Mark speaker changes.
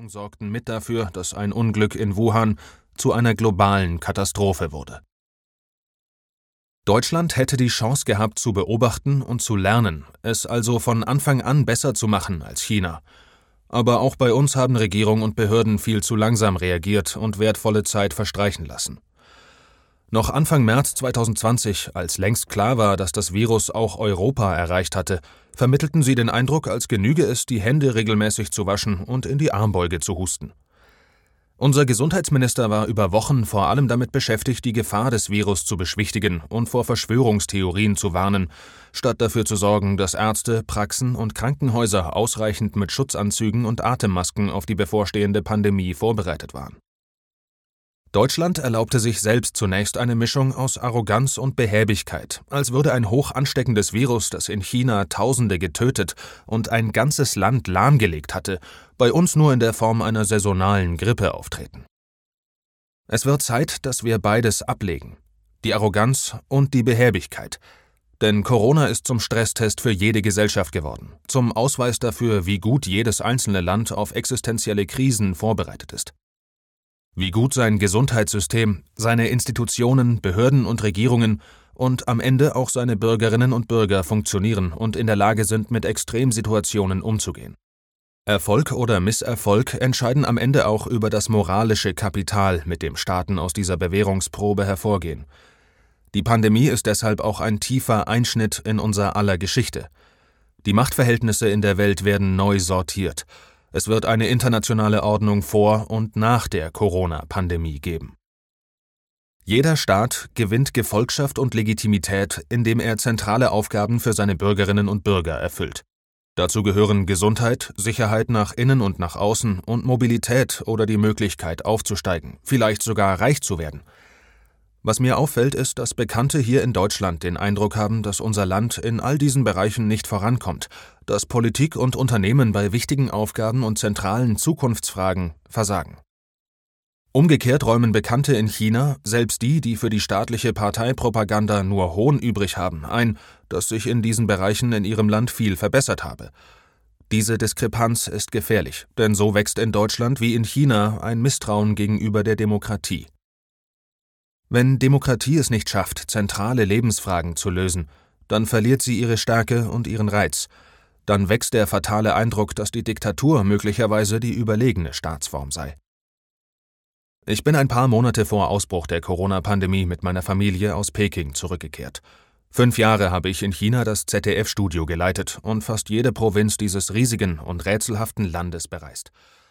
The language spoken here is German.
Speaker 1: Regierung sorgten mit dafür, dass ein Unglück in Wuhan zu einer globalen Katastrophe wurde. Deutschland hätte die Chance gehabt, zu beobachten und zu lernen, es also von Anfang an besser zu machen als China. Aber auch bei uns haben Regierung und Behörden viel zu langsam reagiert und wertvolle Zeit verstreichen lassen. Noch Anfang März 2020, als längst klar war, dass das Virus auch Europa erreicht hatte, vermittelten sie den Eindruck, als genüge es, die Hände regelmäßig zu waschen und in die Armbeuge zu husten. Unser Gesundheitsminister war über Wochen vor allem damit beschäftigt, die Gefahr des Virus zu beschwichtigen und vor Verschwörungstheorien zu warnen, statt dafür zu sorgen, dass Ärzte, Praxen und Krankenhäuser ausreichend mit Schutzanzügen und Atemmasken auf die bevorstehende Pandemie vorbereitet waren. Deutschland erlaubte sich selbst zunächst eine Mischung aus Arroganz und Behäbigkeit, als würde ein hoch ansteckendes Virus, das in China Tausende getötet und ein ganzes Land lahmgelegt hatte, bei uns nur in der Form einer saisonalen Grippe auftreten. Es wird Zeit, dass wir beides ablegen, die Arroganz und die Behäbigkeit. Denn Corona ist zum Stresstest für jede Gesellschaft geworden, zum Ausweis dafür, wie gut jedes einzelne Land auf existenzielle Krisen vorbereitet ist. Wie gut sein Gesundheitssystem, seine Institutionen, Behörden und Regierungen und am Ende auch seine Bürgerinnen und Bürger funktionieren und in der Lage sind, mit Extremsituationen umzugehen. Erfolg oder Misserfolg entscheiden am Ende auch über das moralische Kapital, mit dem Staaten aus dieser Bewährungsprobe hervorgehen. Die Pandemie ist deshalb auch ein tiefer Einschnitt in unser aller Geschichte. Die Machtverhältnisse in der Welt werden neu sortiert. Es wird eine internationale Ordnung vor und nach der Corona-Pandemie geben. Jeder Staat gewinnt Gefolgschaft und Legitimität, indem er zentrale Aufgaben für seine Bürgerinnen und Bürger erfüllt. Dazu gehören Gesundheit, Sicherheit nach innen und nach außen und Mobilität oder die Möglichkeit aufzusteigen, vielleicht sogar reich zu werden. Was mir auffällt, ist, dass Bekannte hier in Deutschland den Eindruck haben, dass unser Land in all diesen Bereichen nicht vorankommt, dass Politik und Unternehmen bei wichtigen Aufgaben und zentralen Zukunftsfragen versagen. Umgekehrt räumen Bekannte in China, selbst die für die staatliche Parteipropaganda nur Hohn übrig haben, ein, dass sich in diesen Bereichen in ihrem Land viel verbessert habe. Diese Diskrepanz ist gefährlich, denn so wächst in Deutschland wie in China ein Misstrauen gegenüber der Demokratie. Wenn Demokratie es nicht schafft, zentrale Lebensfragen zu lösen, dann verliert sie ihre Stärke und ihren Reiz. Dann wächst der fatale Eindruck, dass die Diktatur möglicherweise die überlegene Staatsform sei. Ich bin ein paar Monate vor Ausbruch der Corona-Pandemie mit meiner Familie aus Peking zurückgekehrt. 5 Jahre habe ich in China das ZDF-Studio geleitet und fast jede Provinz dieses riesigen und rätselhaften Landes bereist.